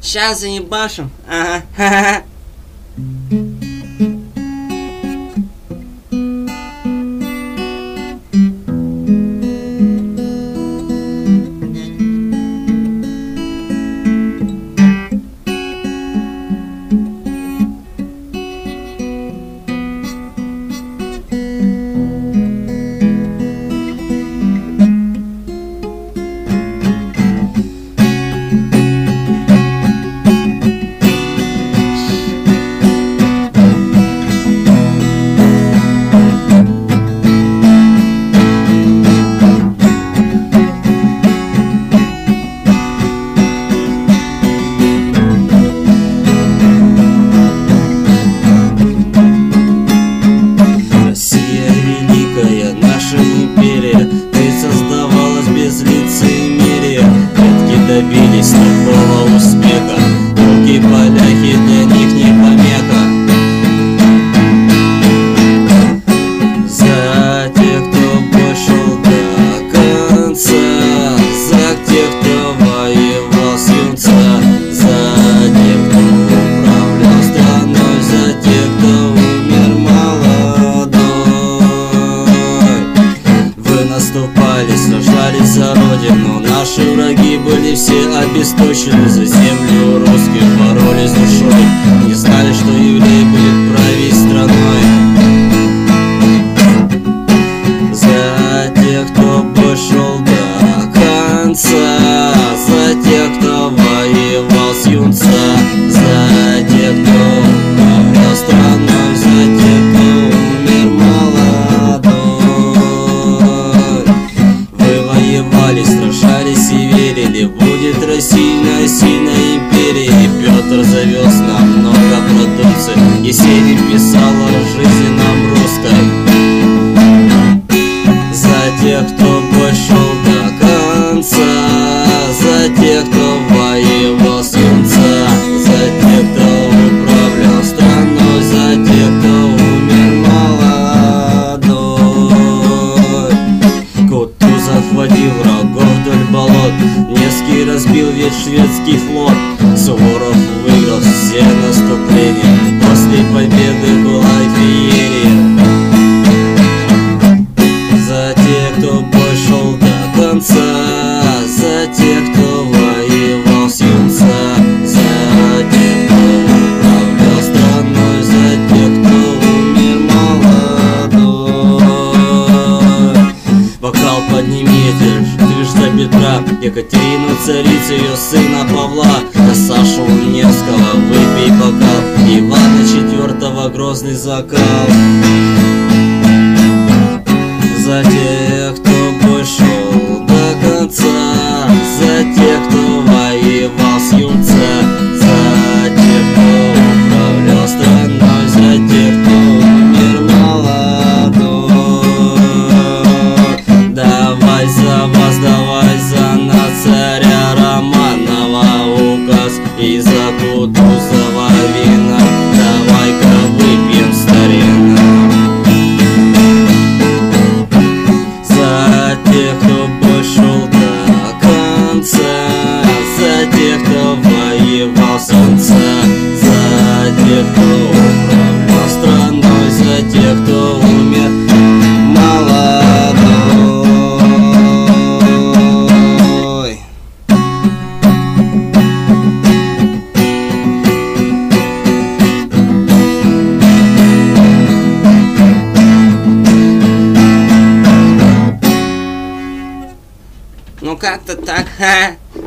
Сейчас заебашим. Ага, ха-ха. Добились такого успеха, турки, поляки для них не помеха. За тех, кто пошел до конца, за тех, кто воевал с юнца, за тех, кто управлял страной, за тех, кто умер молодой. Вы наступали, сражались за родину, наши враги были все обесточены. За землю русских боролись душой, не знали, что еврей будет править страной. За тех, кто пошел до конца, за тех, кто воевал с юнца, за тех, кто управлял страной, за тех, кто умер молодой. Вы воевали, сражались и верили, будет Россия сильной империей. Петр завез нам много продукции, Есенин писал о жизни нам русской. За тех, кто пошел до конца, за тех, кто воевал с юнца, за тех, кто управлял страной, за тех, кто умер молодой. Кутузов водил врагов вдоль болот, Невский разбил весь шведский флот, Суворов выиграл все наступления, после победы была феерия. За тех, кто пошел до конца, за тех, кто воевал с юнца, за тех, кто управлял страной, за тех, кто умер молодой. Бокал поднимите, ты ж за Петра, Екатерину царицу, ее сына Павла, за Сашу Невского выпей бокал, Ивана IV грозный закал. За тех, кто пошел до конца, за тех, кто воевал с юнца, за тех, кто управлял страной, за тех, кто умер молодой. Давай за вас, давай за нас, царя Романова указ, и за Кутузова вина, давай-ка выпьем, старина. За тех, кто пошел до конца, за тех, кто воевал с юнца, за тех, кто управлял страной, за тех, кто умер молодой. Ну как-то так, ха.